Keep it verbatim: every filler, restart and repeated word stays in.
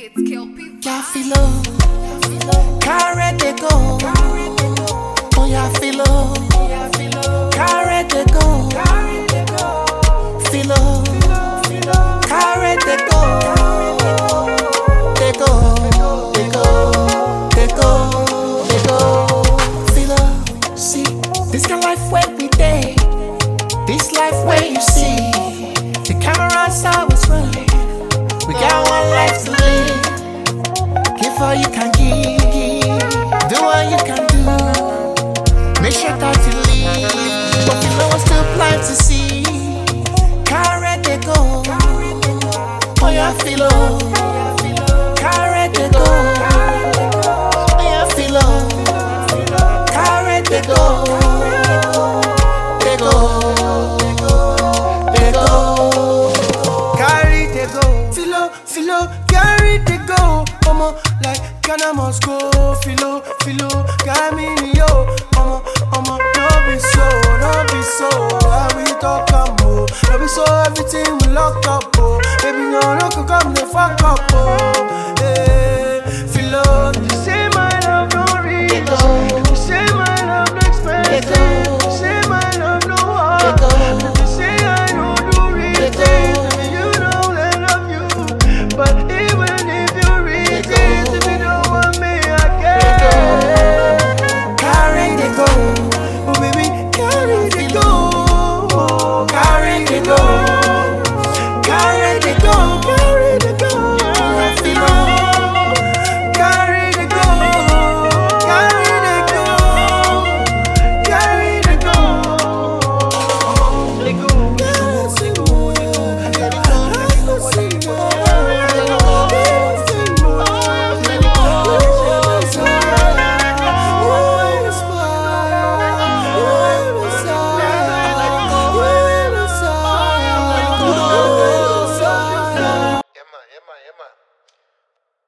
It's Kelpie. Yeah, filo, carry they go. Oh yeah, filo, carry they go. Filo, carry they go. They go, they go, they go, they go. Filo, see this kind of life where we day. This life where you see the cameras always rolling. We got one life to live. Give all you can give. Do what you can do. Make sure that you leave. But you know I'm still blind to see. Carry they go. Oh yeah, filo. Carry they go. Oh yeah, filo. Carry they go. They go. They go. Carry they go, filo, filo, carry they go. Omo, like Ghana must go, filo, filo, carry me yo. Omo, omo, no be so, no be so. How we talk am oh, no be so everything we lock up oh. Baby no, no could come the fuck up oh.